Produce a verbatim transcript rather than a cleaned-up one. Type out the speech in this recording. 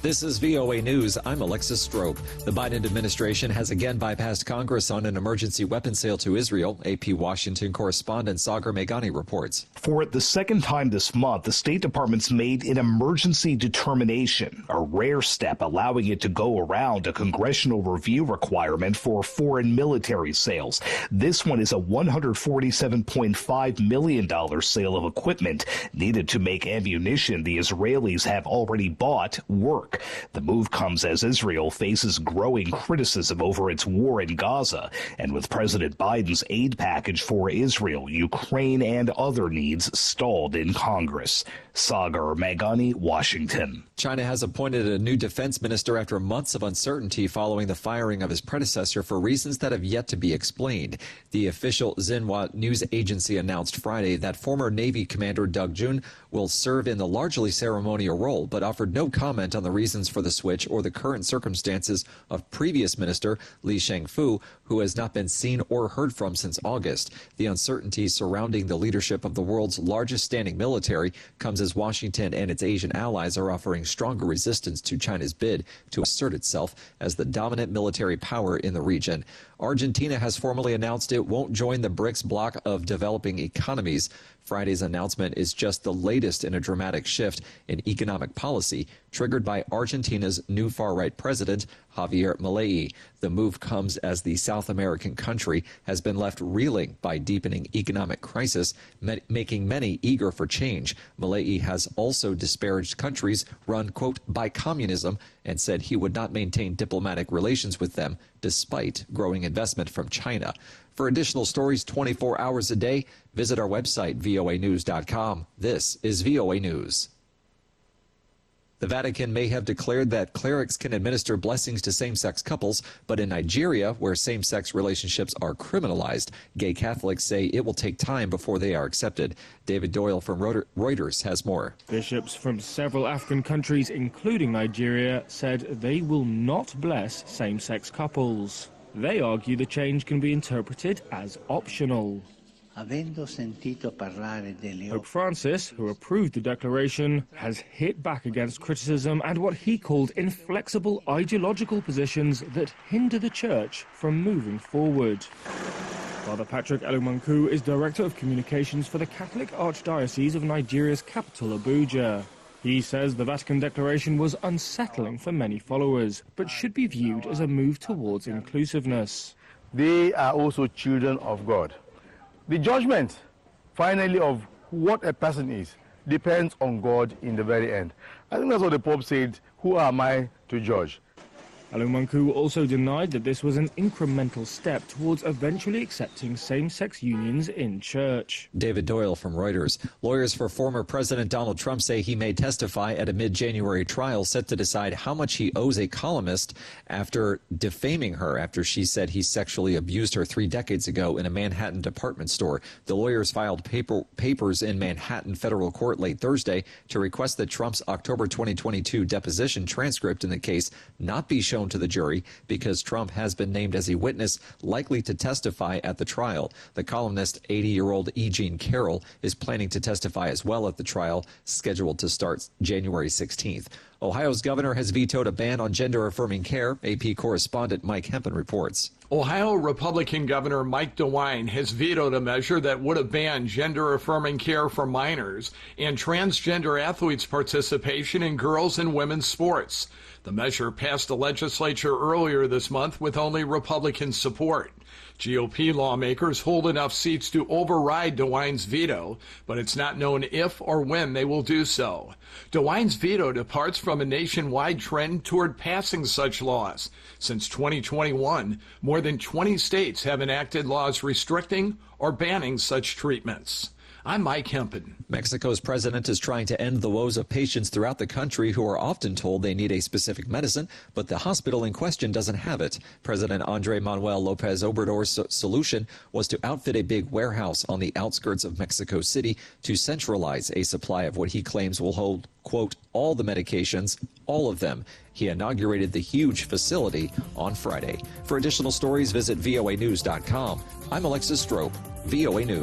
This is V O A News. I'm Alexis Strope. The Biden administration has again bypassed Congress on an emergency weapons sale to Israel. A P Washington correspondent Sagar Meghani reports. For the second time this month, the State Department's made an emergency determination, a rare step allowing it to go around a congressional review requirement for foreign military sales. This one is a one hundred forty-seven point five million dollars sale of equipment needed to make ammunition the Israelis have already bought work. The move comes as Israel faces growing criticism over its war in Gaza and with President Biden's aid package for Israel, Ukraine, and other needs stalled in Congress. Sagar Meghani, Washington. China has appointed a new defense minister after months of uncertainty following the firing of his predecessor for reasons that have yet to be explained. The official Xinhua news agency announced Friday that former Navy Commander Doug Jun will serve in the largely ceremonial role, but offered no comment on the reasons for the switch or the current circumstances of previous minister Li Shangfu, who has not been seen or heard from since August. The uncertainty surrounding the leadership of the world's largest standing military comes as Washington and its Asian allies are offering stronger resistance to China's bid to assert itself as the dominant military power in the region. Argentina has formally announced it won't join the BRICS bloc of developing economies. Friday's announcement is just the latest in a dramatic shift in economic policy triggered by Argentina's new far-right president, Javier Milei. The move comes as the South American country has been left reeling by deepening economic crisis, making many eager for change. Milei has also disparaged countries run, quote, by communism and said he would not maintain diplomatic relations with them despite growing investment from China. For additional stories twenty-four hours a day, visit our website, V O A news dot com. This is V O A News. The Vatican may have declared that clerics can administer blessings to same-sex couples, but in Nigeria, where same-sex relationships are criminalized, gay Catholics say it will take time before they are accepted. David Doyle from Reuters has more. Bishops from several African countries, including Nigeria, said they will not bless same-sex couples. They argue the change can be interpreted as optional. Pope Francis, who approved the declaration, has hit back against criticism and what he called inflexible ideological positions that hinder the Church from moving forward. Father Patrick Elumanku is Director of Communications for the Catholic Archdiocese of Nigeria's capital, Abuja. He says the Vatican Declaration was unsettling for many followers, but should be viewed as a move towards inclusiveness. They are also children of God. The judgment, finally, of what a person is depends on God in the very end. I think that's what the Pope said, who am I to judge? Elumanku also denied that this was an incremental step towards eventually accepting same-sex unions in church. David Doyle from Reuters. Lawyers for former President Donald Trump say he may testify at a mid-January trial set to decide how much he owes a columnist after defaming her after she said he sexually abused her three decades ago in a Manhattan department store. The lawyers filed paper, papers in Manhattan federal court late Thursday to request that Trump's October twenty twenty-two deposition transcript in the case not be shown to the jury because Trump has been named as a witness likely to testify at the trial. The columnist, eighty-year-old E. Jean Carroll, is planning to testify as well at the trial, scheduled to start January sixteenth. Ohio's governor has vetoed a ban on gender-affirming care. A P correspondent Mike Hempen reports. Ohio Republican Governor Mike DeWine has vetoed a measure that would have banned gender-affirming care for minors and transgender athletes' participation in girls' and women's sports. The measure passed the legislature earlier this month with only Republican support. G O P lawmakers hold enough seats to override DeWine's veto, but it's not known if or when they will do so. DeWine's veto departs from a nationwide trend toward passing such laws. Since twenty twenty-one, more than twenty states have enacted laws restricting or banning such treatments. I'm Mike Hempen. Mexico's president is trying to end the woes of patients throughout the country who are often told they need a specific medicine, but the hospital in question doesn't have it. President Andrés Manuel López Obrador's solution was to outfit a big warehouse on the outskirts of Mexico City to centralize a supply of what he claims will hold, quote, all the medications, all of them. He inaugurated the huge facility on Friday. For additional stories, visit V O A news dot com. I'm Alexis Strope, V O A News.